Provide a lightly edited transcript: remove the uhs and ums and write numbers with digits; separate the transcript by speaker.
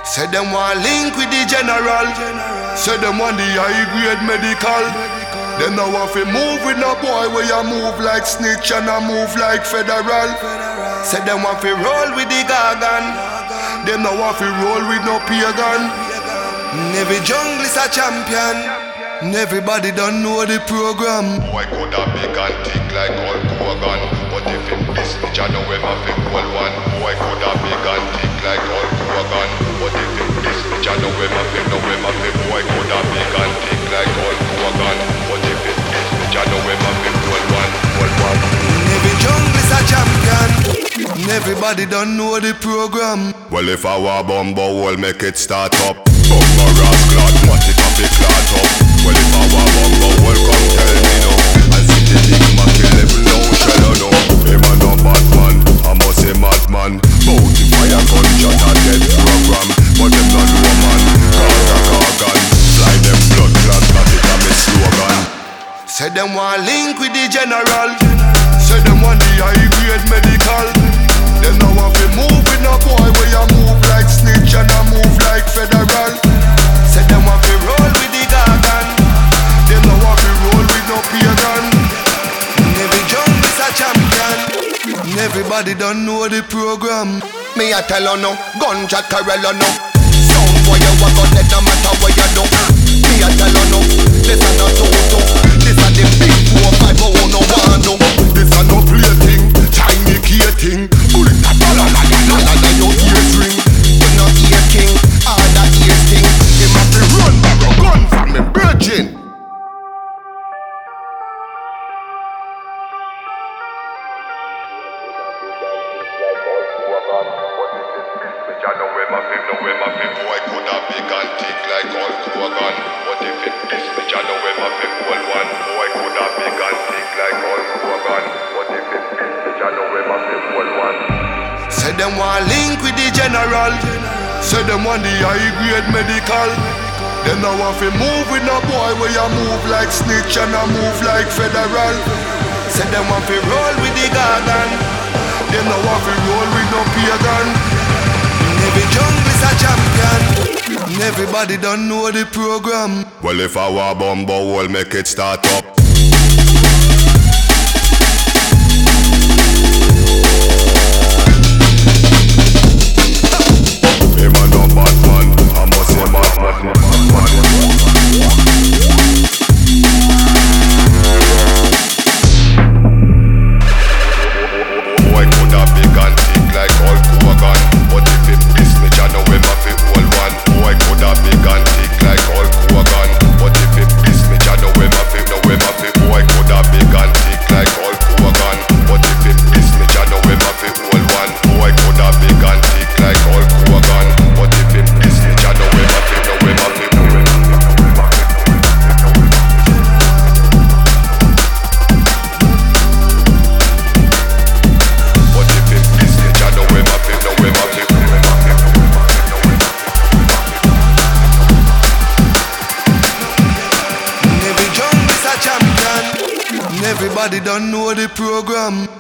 Speaker 1: Say them want link with the general. Say them want the high grade medical. Them now want to move with no boy where you move like snitch and I move like federal. Say them want to roll with the gargan. Them now want to roll with no pagan. Every jungle is a champion. Everybody don't know the program.
Speaker 2: Boy could have big and thick like Hulk Hogan, but if him this bitch I know him have a cool one. Boy could have big and thick like Hulk Hogan, but if him this bitch I know him have a boy could have big and thick like Hulk Hogan, but if him this bitch I know him have a cool one.
Speaker 1: Every jungle is a champion. Everybody don't know the program.
Speaker 2: Well if I were bumbo will make it start up. Bumbo ras clot, what it have a clot up. Well if I were bumbo will come tell me no. And see the big Mac 11 no shell no. Him a no bad man, I must say madman. Bounty fire gunshot a dead program. But them not woman, cause a cargan. Fly them blood clot, that it a me slogan.
Speaker 1: Say them want link with the general. Say them want the high grade medical. Them now want to move with no boy where you move like snitch and I move like federal. Say them want to roll with the gargan. Them now want to roll with no pagan. Every jungle is a champion. Everybody don't know the program.
Speaker 3: Me a tell you no, gunshot Carella no. Sound boy you a gun let no matter what you do. Me a tell you no, this a no toto. This a the big 4-5 oh no one no.
Speaker 2: This a no play thing, tiny key thing. Bullet a la la la la la la your ears ring.
Speaker 3: You no ear king, all that ears thing.
Speaker 2: Him a fi run back a gun from me virgin. Boy could have big and thick like Hulk Hogan, but if it this bitch I know him have a cool one. Boy could have big and thick like Hulk Hogan, but if it this bitch I know him have a cool one.
Speaker 1: Say them want link with the general. Say them want the high grade medical. Them now want to move with no boy where you move like snitch and I move like federal. Say them want to roll with the gargan. Them now want to roll with no pagan. Every jungle is a champion. Everybody don't know the program.
Speaker 2: Well if I were bumbo will make it start up. Him a no bad man, I must say madman. Boy could have big and thick like Hulk Hogan, but if him this bitch I know him have a whole one. Boy could have big and thick like Hulk Hogan, but if him this bitch I know him have a boy could have big and thick like Hulk Hogan, but if him this bitch I know him have a whole one. Boy could have big and thick like Hulk Hogan, but if him this bitch I know him have a
Speaker 1: Everybody don't know the program.